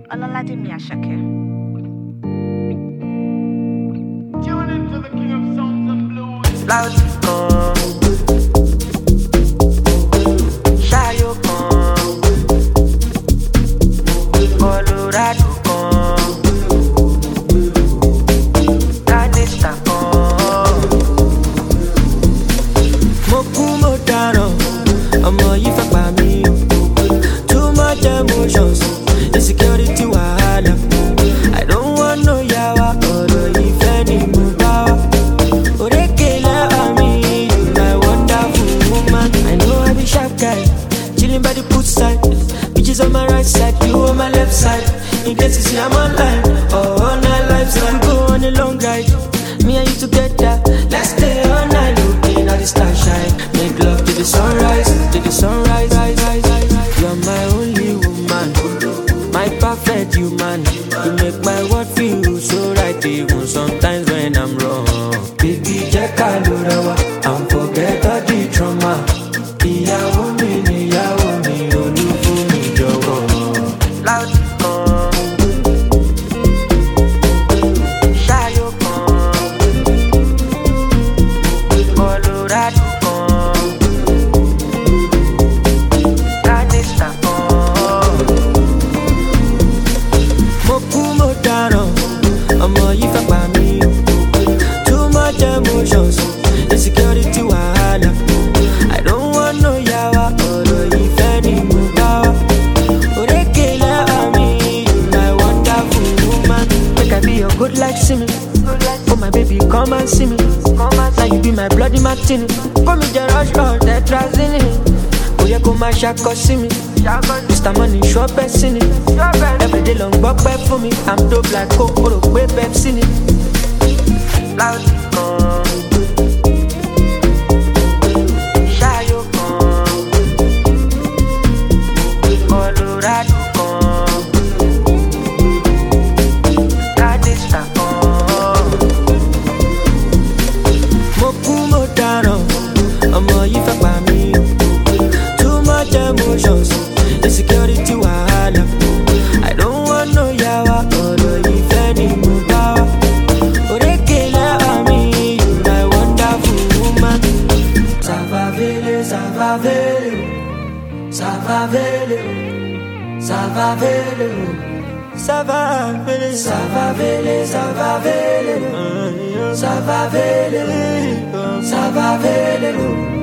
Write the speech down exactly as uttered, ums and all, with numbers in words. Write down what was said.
Olaladimi Ashake. Tune into the king of songs and blues. Loud come, Shayo come, Colorado come, Canista come. Moku Modaro, ọmọ yìí fẹ́ pa mí. Too much emotions, insecurity wahala. I don't want no yawa, ọ̀rọ̀ ìfẹ́ ni mo bá wá. Orekele ami, you my wonderful woman. I know I be sharp guy, chilling by the poolside. Bitches on my right side, you on my left side. In case you see I'm online, oh on my lifestyle. We go on a long ride, me and you together. Let's stay all night, looking at the star shine. Make love to the sunrise, to the sunrise. Rise, rise, rise, rise. You're my only woman, my perfect human. You make my world feel so right, even sometimes when I'm wrong. Baby, check out and forget all the trauma. Ìyàwó mi ni ìyàwó mi, olúfún mi jọ̀wọ́. Loud come, Shayo come, Colorado come, Canista come. Moku Modaro, ọmọ yìí fẹ́ pa mí. Too much emotions, insecurity wahala. I don't want no yawa, ọ̀rọ̀ ìfẹ́ ni mo bá wá. Orekele ami, you my wonderful woman. Make I be your good like Simi. Oh my baby, come and see me. Now you be my bloody martini. Come me the rush on the trazini. Oh yeah, come and shako see me. Mister Money, sure person. Every day long buck back for me. I'm dope like Coke, or way Pepsi. Loud come, Shayo come, Colorado come, Canista come. Moku Modaro, ọmọ yìí fẹ́ pa mí. Too much emotions, insecurity wahala. I don't want no yawa, ọ̀rọ̀ ìfẹ́ ni mo bá wá. Orekele ami, you my wonderful woman. Ça va vele, ça va vele, ça va vele, ça va vele, ça va vele, ça va vele, ça va vele, ça va vele, ça va vele.